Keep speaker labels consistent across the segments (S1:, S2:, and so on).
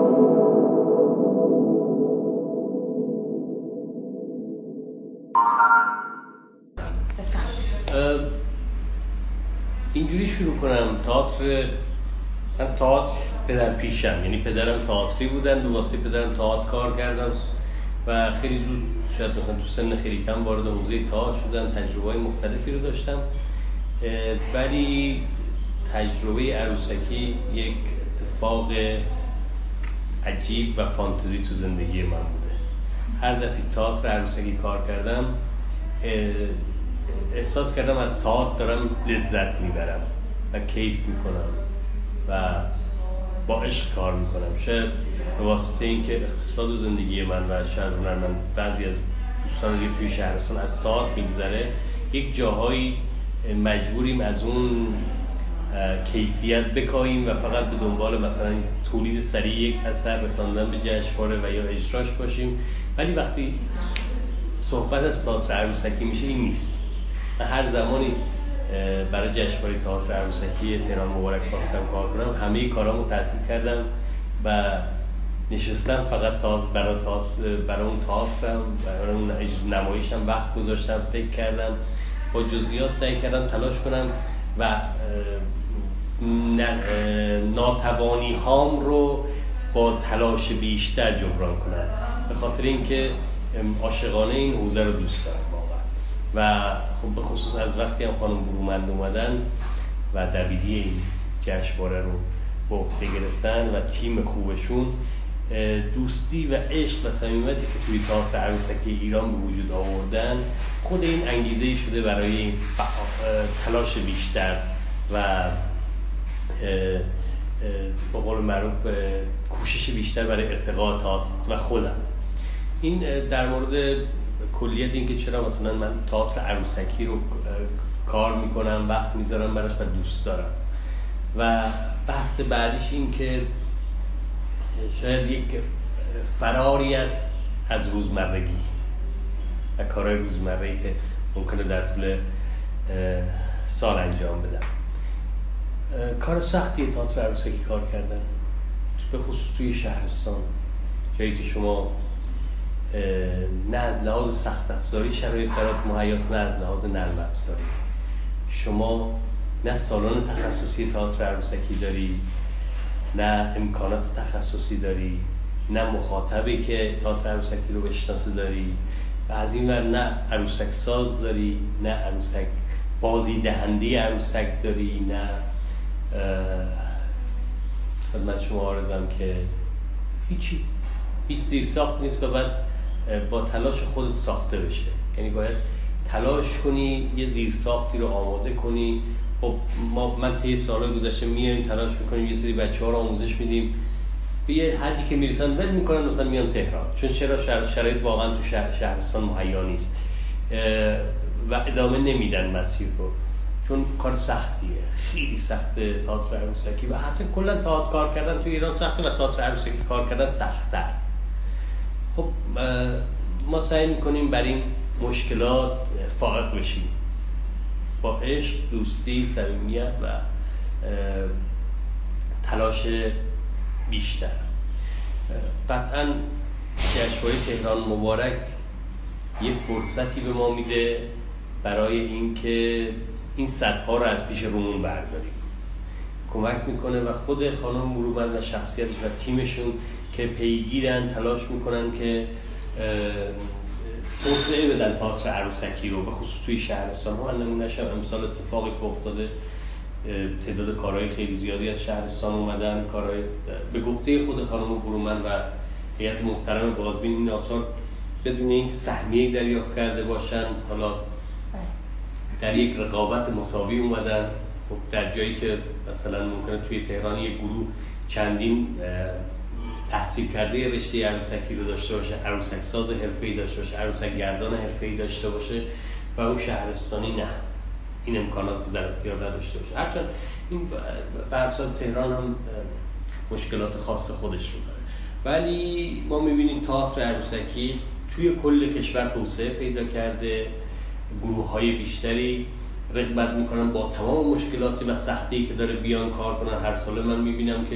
S1: اینجوری شروع کنم. من تئاتر پدر پیشم، یعنی پدرم تئاتری بودن، به واسطه پدرم تئاتر کار کردم و خیلی زود شاید مثلا تو سن خیلی کم وارد حوزه تئاتر شدم، تجربه‌های مختلفی رو داشتم، ولی تجربه عروسکی یک اتفاق عجیب و فانتزی تو زندگی من بوده. هر دفعه تئاتر عروسکی کار کردم احساس کردم از تئاتر دارم لذت میبرم و کیف میکنم و با عشق کار میکنم. شاید به واسطه اینکه اقتصاد زندگی من و شاید هنرمند بعضی از دوستان دیگه توی شهرستان از تئاتر میگذره، یک جاهایی مجبوریم از اون کیفیت بکاهیم و فقط به دنبال مثلا تولید سریع یک اثر، رساندن به جشنواره و یا اجراش باشیم. ولی وقتی صحبت از تئاتر عروسکی میشه این نیست. من هر زمانی برای جشنواره تئاتر عروسکی تهران مبارک خواستم کار کنم، همه کارامو تعطیل کردم و نشستم فقط برای اون تئاترم، برای اون نمایشم وقت گذاشتم، فکر کردم، با جزئیات سعی کردم تلاش کنم و ناتوانی هام رو با تلاش بیشتر جبران کنم، به خاطر اینکه عاشقانه این حوزه رو دوست دارم واقعا. و خب به خصوص از وقتی هم خانم برومند اومدن و دبیری این جشنواره رو به عهده گرفتن و تیم خوبشون، دوستی و عشق و صمیمیتی که توی تئاتر عروسکی ایران به وجود آوردن، خود این انگیزه‌ای شده برای تلاش بیشتر و به قول معروف کوشش بیشتر برای ارتقاء تئاتر و خودم. این در مورد کلیت این که چرا مثلا من تئاتر عروسکی رو کار میکنم، وقت میذارم براش و دوست دارم. و بحث بعدیش این که شاید یک فراری است از روزمرگی و کارهای روزمره‌ای که ممکنه در طول سال انجام بدم. کار سختیه تئاتر عروسکی کار کردن، به خصوص توی شهرستان، جایی که شما نه از لحاظ سخت افزاری شرایط برات مهیاست، نه از لحاظ نرم افزاری. شما نه سالن تخصصی تئاتر عروسکی داری، نه امکانات تخصصی داری، نه مخاطبی که تئاتر عروسکی رو بشناسه داری، و از این ور نه عروسک ساز داری، نه عروسک بازی دهنده عروسک داری، نه خدمت شما عرضم که هیچ زیرساخت نیست و بعد با تلاش خودت ساخته بشه. یعنی باید تلاش کنی، یه زیرساختی رو آماده کنی. خب من طی سالهای گذشته میایم تلاش میکنیم، یه سری بچه‌ها رو آموزش میدیم، به یه حدی که میرسن ول میکنن، مثلا میان تهران، چون شرایط واقعا تو شهرستان مهیا نیست و ادامه نمیدن مسیر رو، چون کار سختیه، خیلی سخته تئاتر عروسکی و اصلا کلا تئاتر کار کردن تو ایران سخته و تئاتر عروسکی کار کردن سخت‌تر. خب ما سعی میکنیم بر این مشکلات فائق بشیم با عشق، دوستی، صمیمیت و تلاش بیشتر. قطعاً جشنواره تهران مبارک یه فرصتی به ما میده برای اینکه این سطح‌ها رو از پیش رومون برداریم. کمک میکنه و خود خانم برومند و شخصیتش و تیمشون که پیگیرن، تلاش میکنن که توسعه بدن تئاتر عروسکی رو، به خصوص توی شهرستان ها. نمونه‌اش امسال اتفاقی که افتاده، تعداد کارهای خیلی زیادی از شهرستان اومدن، کارهای به گفته خود خانم برومند و هیئت محترم بازبین این آثار بدون اینکه سهمیه دریافت کرده باشند، حالا در یک رقابت مساوی اومدن. خب در جایی که مثلا ممکنه توی تهران یک گروه چندین تحصیل کرده رشته عروسکی رو داشته باشه، عروسک ساز حرفه‌ای داشته باشه، عروسک گردان حرفه‌ای داشته باشه و اون شهرستانی نه، این امکانات رو در اختیار نداشته باشه. هرچند این برسال تهران هم مشکلات خاص خودش رو داره، ولی ما می‌بینیم تئاتر عروسکی توی کل کشور توسعه پیدا کرده، گروه‌های بیشتری رغبت میکنن با تمام مشکلاتی و سختی که داره بیان کار کنن. هر ساله من میبینم که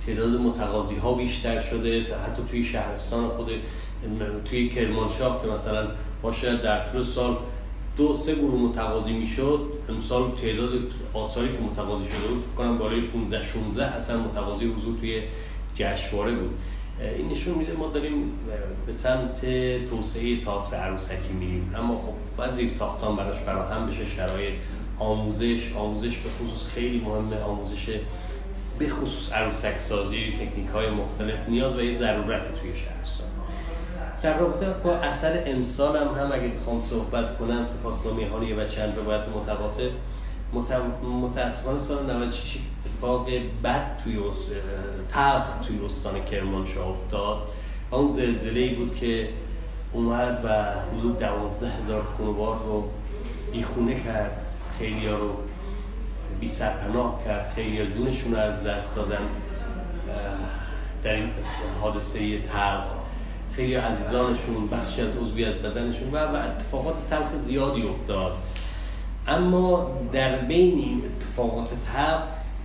S1: تعداد متقاضی ها بیشتر شده، حتی توی شهرستان خود توی کرمانشاه که مثلا ما شاید در طول سال 2-3 گروه متقاضی میشد، امسال تعداد آثاری که متقاضی شده بود فکر کنم بالای 15-16 اصلا متقاضی حضور توی جشنواره بود. این نشون میده ما داریم به سمت توسعه تئاتر عروسکی میریم، اما خب باید زیرساختان براش فراهم بشه، شرایط آموزش به خصوص خیلی مهمه، آموزش به خصوص عروسک سازی، تکنیک های مختلف نیاز و یه ضرورت توی شهرستان. در رابطه با اثر امسال هم اگه بخوام صحبت کنم، سپاسنامه هانیه و چند روایت متقاطع، متاسفانه سال 96 اتفاق بد تلخ توی استان کرمانشاه افتاد. اون زلزله‌ای بود که اومد و حدود 12,000 خانوار رو بیخونه کرد، خیلی‌ها رو بی سرپناه کرد، خیلی‌ها جونشون رو از دست دادن در این حادثه تلخ، خیلی عزیزانشون، بخشی از عضوی از بدنشون و اتفاقات تلخ زیادی افتاد. اما در بین این اتفاقات تلخ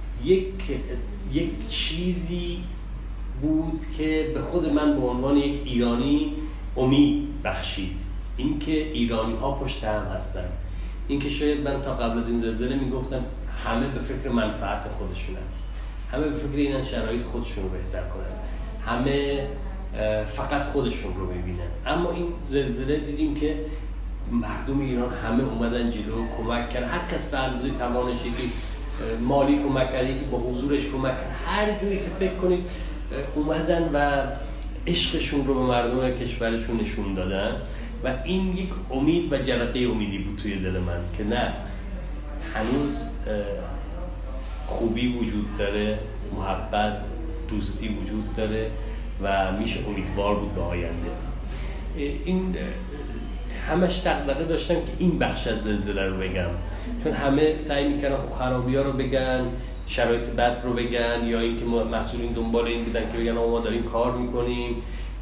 S1: یک چیزی بود که به خود من به عنوان یک ایرانی امید بخشید، اینکه ایرانی ها پشت هم هستن. اینکه شاید من تا قبل از این زلزله میگفتم همه به فکر منفعت خودشونن، همه به فکر اینن شرایط خودشون رو بهتر کنن، همه فقط خودشون رو ببینن. اما این زلزله دیدیم که مردم ایران همه اومدن جلو، کمک کردن، هر کس به اندازه توانش، یکی مالی کمک کرد، یکی با حضورش کمک کرد، هر جوری که فکر کنید اومدن و عشقشون رو به مردم کشورشون نشون دادن و این یک امید و جرقه امیدی بود توی دل من که نه، هنوز خوبی وجود داره، محبت، دوستی وجود داره و میشه امیدوار بود به آینده. این همش دغدغه داشتم که این بخش از زلزله رو بگم، چون همه سعی میکنن خرابی‌ها رو بگن، شرایط بد رو بگن، یا اینکه مسئولین دنبال این بودن که بگن ما داریم کار میکنیم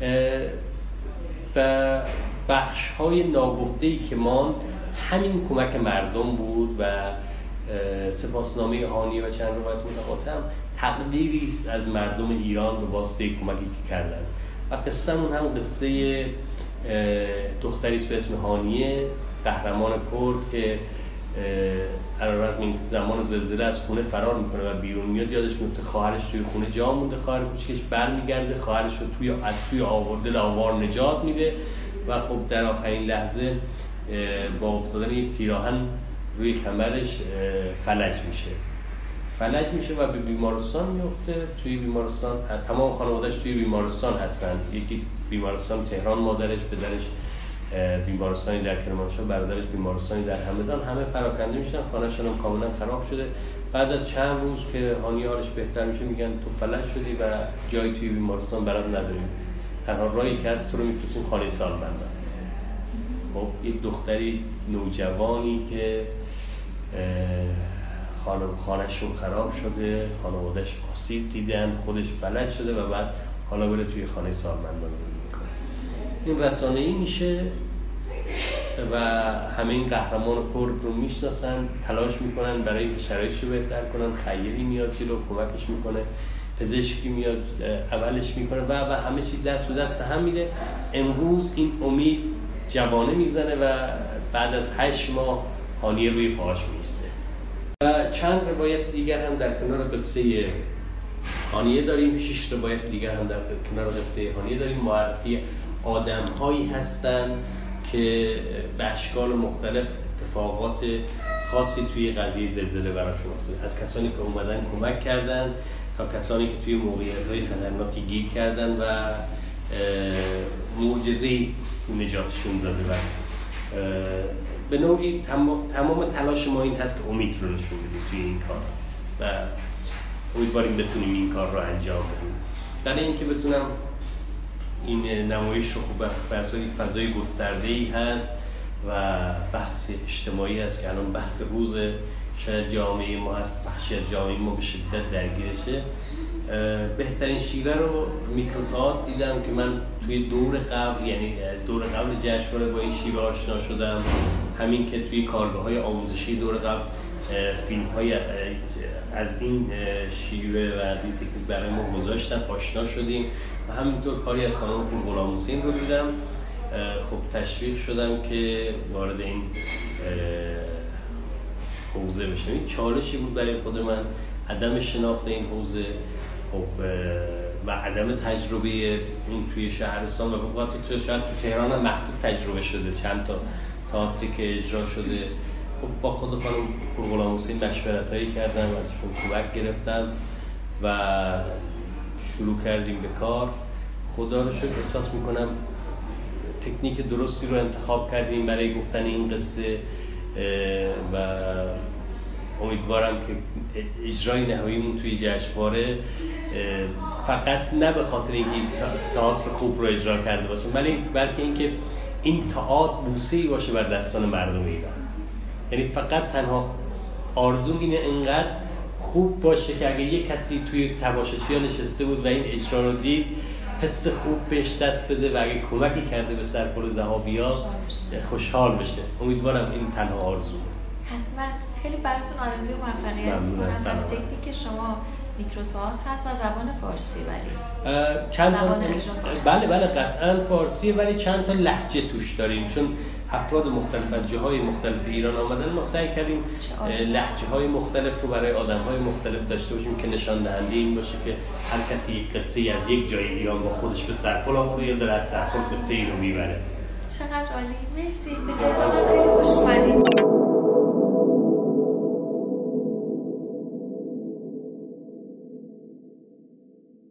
S1: و بخش‌های ناگفته‌ای که ما همین کمک مردم بود و سپاسنامه هانیه و چند روایت متقاطع هم تقدیری است از مردم ایران به واسطه کمکی که کردن. و قصه‌مون هم قصه دختری است به اسم هانیه، قهرمان کرد که علیرغم این زمان زلزله از خونه فرار میکنه و بیرون میاد، یادش میفته خواهرش توی خونه جا مونده، خواهر کوچیکش برمیگرده، خواهرش رو از توی آوار نجات میده و خب در آخرین لحظه با افتادن یک تیراهن روی کمرش فلج میشه و به بیمارستان میفته. توی بیمارستان تمام خانواده‌اش توی بیمارستان هستن، یکی بیمارستان تهران مادرش، پدرش بیمارستانی در کرمانشاه، برادرش بیمارستانی در همدان، همه پراکنده میشن، خانه‌شون هم کاملا خراب شده. بعد از چند روز که هانی حالش بهتر میشه میگن تو فلج شدی و جایی توی بیمارستان برات نداریم، تنها راهی که هست تو رو میفرستیم خانه سالمندان. خب یک دختری نوجوانی که خانه‌شون خراب شده، خانواده‌اش آسیب دیدن، خودش فلج شده و بعد حالا بره توی خانه سالمندان زندگی کنه. این رسانه‌ای میشه و همه این قهرمان کرد رو میشناسن، تلاش میکنن برای اینکه شرایطش رو بهتر کنن. خیری میاد جلو کمکش میکنه، پزشکی میاد عملش میکنه و همه چیز دست به دست هم میده. امروز این امید جوانه میزنه و بعد از 8 ماه هانیه روی پاهاش میسته. و چند روایت دیگر هم در کنار قصه هانیه داریم، 6 روایت دیگر هم در کنار قصه هانیه داریم. معرفی آدم‌هایی هستن که به اشکال مختلف اتفاقات خاصی توی قضیه زلزله براشون افتاد، از کسانی که اومدن کمک کردن تا کسانی که توی موقعیت‌های خطرناکی گیر کردن و معجزه‌ای نجاتشون داده و به نوعی تمام تلاش ما این هست که امید رو نشون بدیم توی این کار و امیدواریم بتونیم این کار رو انجام بدیم. برای اینکه بتونم این نمایش رو خوب برای فضای گسترده‌ای هست و بحث اجتماعی هست که الان بحث روز شاید جامعه ما هست، بخشی از جامعه ما به شدت درگیرشه. بهترین شیوه رو میکروتئاتر دیدم که من توی دور قبل، یعنی دور قبل جشنواره با این شیوه آشنا شدم. همین که توی کارگاه‌های آموزشی دور قبل فیلم های از این شیوه و از این تکنیک برای ما گذاشتن، آشنا شدیم و همینطور کاری از خانم پور غلام حسین رو دیدم. خب تشویق شدم که وارد این حوزه بشم. این چالشی بود برای خود من، عدم شناخت این حوزه خب و عدم تجربه این توی شهرستان و بخاطر تو شاید تو تهران هم محدود تجربه شده، چند تا تئاتری که اجرا شده. خب با خود خانم پور غلام حسین مشورت‌هایی کردم، ازشون کمک گرفتم و شروع کردیم به کار. خدا رو شکر احساس میکنم تکنیک درستی رو انتخاب کردیم برای گفتن این قصه و امیدوارم که اجرای نهاییمون توی جشنواره فقط نه به خاطر اینکه تئاتر خوب رو اجرا کرده باشیم، بلکه اینکه این تئاتر بوسه‌ای باشه بر دستان مردم ایران. یعنی فقط تنها آرزوم اینه انقدر خوب باشه که اگه یک کسی توی تماشاچی‌ها نشسته بود و این اجرا رو دید حس خوب بهش دست بده و اگه کمکی کرده به سرپل ذهابی‌ها خوشحال بشه. امیدوارم این تنها آرزومه.
S2: حتما. خیلی براتون آرزوی موفقیت می‌کنم. از تکنیک شما میکروتئاتر هست و زبان فارسی، ولی
S1: چند
S2: زبان
S1: تا
S2: فارسی.
S1: بله قطعاً فارسیه، ولی چند تا لهجه توش داریم، چون افراد مختلف از جاهای مختلف ایران آمدن. ما سعی کردیم لهجه‌های مختلف رو برای آدم‌های مختلف داشته باشیم که نشان دهنده این باشه که هر کسی یک قصه‌ای از یک جای ایران با خودش به سرپل آورده یا داره از سرپل قصه‌ای رو میبره.
S2: چقدر عالی. مرسی. به تهران خیلی خوش اومدید.